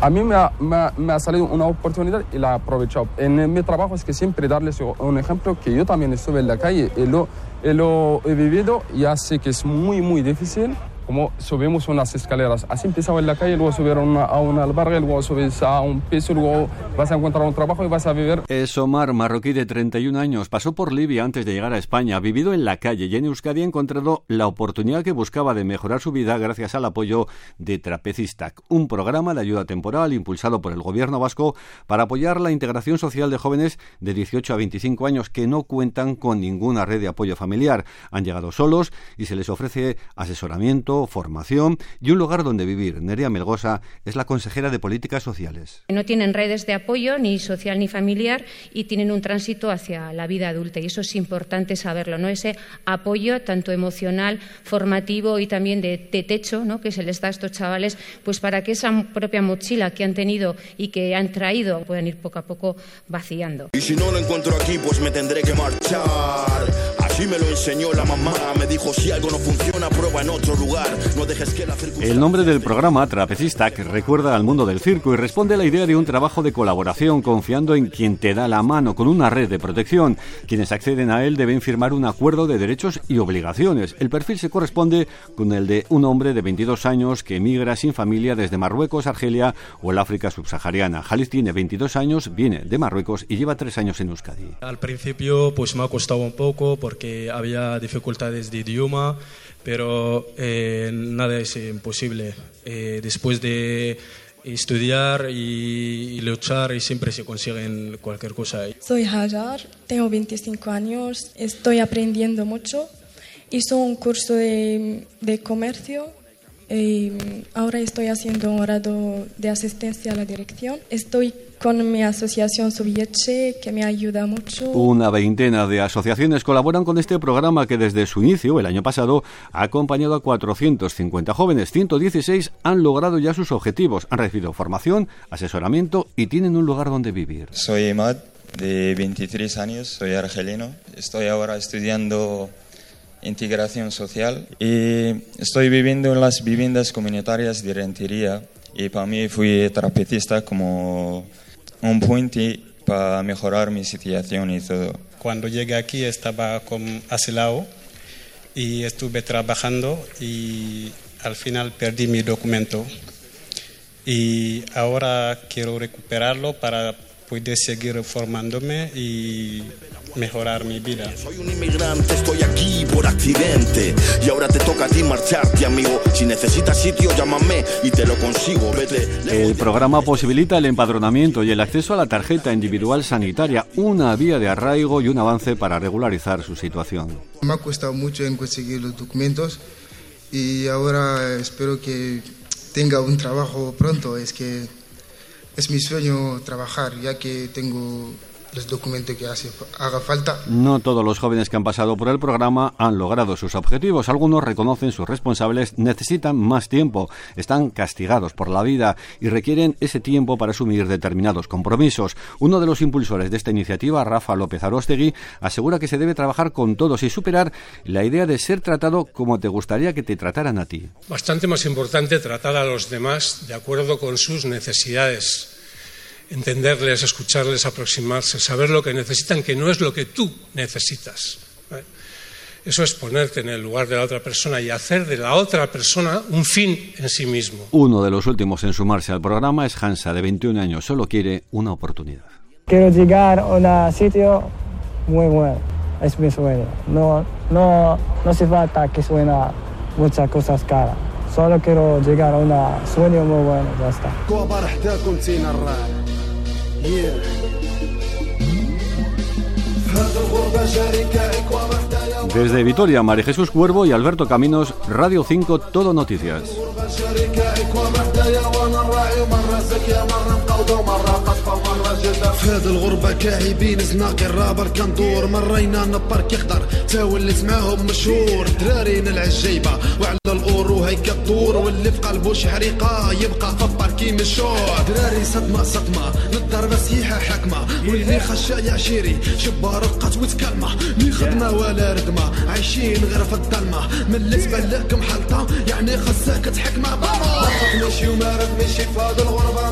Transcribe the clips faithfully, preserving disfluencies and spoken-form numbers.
A mí me ha, me, ha, me ha salido una oportunidad y la he aprovechado. En mi trabajo es que siempre darles un ejemplo que yo también estuve en la calle y lo, y lo he vivido, ya sé que es muy, muy difícil. Como subimos unas escaleras, así empezaba en la calle, luego subir a una, a una albergue, luego subes a un piso, luego vas a encontrar un trabajo y vas a vivir. Es Omar, marroquí de treinta y un años, pasó por Libia antes de llegar a España, ha vivido en la calle y en Euskadi ha encontrado la oportunidad que buscaba de mejorar su vida gracias al apoyo de Trapezistac, un programa de ayuda temporal impulsado por el gobierno vasco para apoyar la integración social de jóvenes de dieciocho a veinticinco años que no cuentan con ninguna red de apoyo familiar. Han llegado solos y se les ofrece asesoramiento, formación y un lugar donde vivir. Nerea Melgosa es la consejera de Políticas Sociales. No tienen redes de apoyo, ni social ni familiar, y tienen un tránsito hacia la vida adulta, y eso es importante saberlo, ¿no? Ese apoyo tanto emocional, formativo y también de, de techo, ¿no?, que se les da a estos chavales, pues para que esa propia mochila que han tenido y que han traído puedan ir poco a poco vaciando. Y si no lo encuentro aquí, pues me tendré que marchar. Así me lo enseñó la mamá, me dijo si algo no funciona, prueba en otro lugar. No dejes que la circunstancia... El nombre del programa, Trapezistac, recuerda al mundo del circo y responde a la idea de un trabajo de colaboración confiando en quien te da la mano con una red de protección. Quienes acceden a él deben firmar un acuerdo de derechos y obligaciones. El perfil se corresponde con el de un hombre de veintidós años que emigra sin familia desde Marruecos, Argelia o el África subsahariana. Jalid tiene veintidós años, viene de Marruecos y lleva tres años en Euskadi. Al principio pues me ha costado un poco porque que había dificultades de idioma, pero eh, nada es imposible. Eh, después de estudiar y, y luchar, y siempre se consigue cualquier cosa. Soy Hajar, tengo veinticinco años, estoy aprendiendo mucho. Hice un curso de, de comercio y ahora estoy haciendo un grado de asistencia a la dirección. Estoy con mi asociación Subieche, que me ayuda mucho. Una veintena de asociaciones colaboran con este programa que desde su inicio, el año pasado, ha acompañado a cuatrocientos cincuenta jóvenes. ciento dieciséis han logrado ya sus objetivos, han recibido formación, asesoramiento y tienen un lugar donde vivir. Soy Emad, de veintitrés años, soy argelino. Estoy ahora estudiando integración social y estoy viviendo en las viviendas comunitarias de Rentería, y para mí fui trapecista como un puente para mejorar mi situación y todo. Cuando llegué aquí estaba con asilado y estuve trabajando y al final perdí mi documento y ahora quiero recuperarlo para poder seguir formándome y mejorar mi vida. Soy un inmigrante, estoy aquí por accidente y ahora te toca a ti marcharte, amigo. Si necesitas sitio, llámame y te lo consigo. Vete. El programa posibilita el empadronamiento y el acceso a la tarjeta individual sanitaria, una vía de arraigo y un avance para regularizar su situación. Me ha costado mucho en conseguir los documentos y ahora espero que tenga un trabajo pronto. Es que es mi sueño trabajar, ya que tengo los documentos que hace, haga falta. No todos los jóvenes que han pasado por el programa han logrado sus objetivos. Algunos reconocen sus responsables, necesitan más tiempo, están castigados por la vida y requieren ese tiempo para asumir determinados compromisos. Uno de los impulsores de esta iniciativa, Rafa López Aróstegui, asegura que se debe trabajar con todos y superar la idea de ser tratado como te gustaría que te trataran a ti. Bastante más importante tratar a los demás de acuerdo con sus necesidades. Entenderles, escucharles, aproximarse, saber lo que necesitan, que no es lo que tú necesitas. Eso es ponerte en el lugar de la otra persona y hacer de la otra persona un fin en sí mismo. Uno de los últimos en sumarse al programa es Hansa, de veintiún años, solo quiere una oportunidad. Quiero llegar a un sitio muy bueno, es mi sueño. No, no, no hace falta que suena muchas cosas caras. Solo quiero llegar a un sueño muy bueno, ya está. Desde Vitoria, María Jesús Cuervo y Alberto Caminos, Radio cinco, Todo Noticias. في هذه الغربة كاعبين زناقي الرابر كندور مرينا نبارك يقدر تاولت معاهم مشهور درارينا العجيبة وعلى الأورو هيك الدور واللي في قلبه شحريقة يبقى فبار كي مشهور دراري صدمة صدمة للضربة سيحة حكمة واللي خشا يعشيري شبه رقت وتكلمة لي خدمة ولا ردمة عايشين غير في الظلمة من اللي تبان لك محلطة يعني خصك تحكمة ما رفضنيش وما رفضنيش في هذه الغربة ما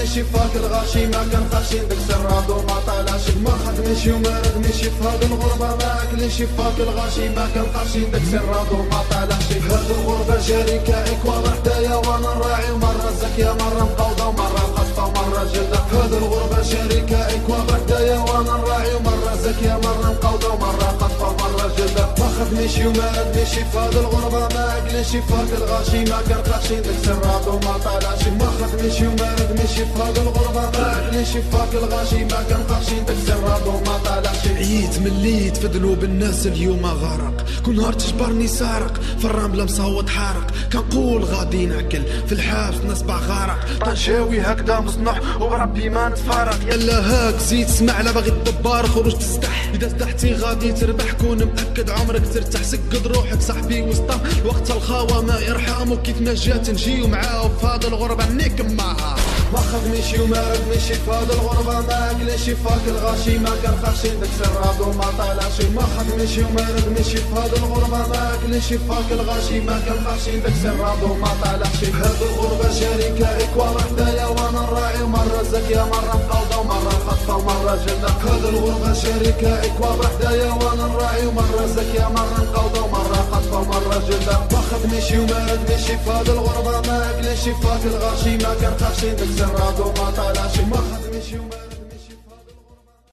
خدمش فاك الغاشي ما كان خاشين داك سراد وما طالعش ما خدمش وما ردمش في هاد الغربة ما أكلش فاك الغاشي ما كان خاشين داك سراد وما طالعش هاد الغربة جاري كائك وانا حدايا وانا نراعي ومرة زكية مرة مقوضة ومرة خطفة ومرة جلدة هاد الغربة جاري كائك وانا حدايا وانا نراعي ومرة زكية مرة مقوضة ومرة خطفة ومرة جلدة ما خدمش وما ردمش في هاد الغربة ما أكلش فاك الغاشي ما كان خاشين داك سراد وما طالعش ما خدمش وما ردمش في هاد الغربة ما أكلش فاك الغاشي ما كان خاشين داك سراد وما طالعش عييت مليت في ذنوب الناس اليوم غرق كل نهار تجبرني سارق في الرملة مصوت حارق كنقول غادي ناكل في الحبس نسبع غارق طنشاوي هكذا مصنوع وبربي ما نتفارق يلا هاك زيد سمع لا باغي الدبار خرج تستح اذا استحتي غادي تربح كون مأكد عمرك ترتاح سكد روحك صاحبي وسطا وقت الخاوة ما يرحمو كيف ما جات نجيو معاه في هاد الغربة نيكم معها ما خدمش وما ردمش في هاد الغربة ما أكلش فاك الغاشي ما كان خاشين داك سراد وما طالعش ما خدمش وما ردمش في هاد الغربة ما أكلش فاك الغاشي ما كان خاشين داك سراد وما طالعش هاد الغربة جاري كائك وانا حدايا وانا نراعي ومرة زكية مرة مقوضة ومرة خطفة ومرة جلدة هاد الغربة جاري كائك وانا حدايا وانا نراعي ومرة زكية مرة مقوضة ومرة خطفة ومرة جلدة ما خدمش وما ردمش في هاد الغربة ما أكلش فاك الغاشي ما كان خاشين داك سراد وما طالعش ما خدمش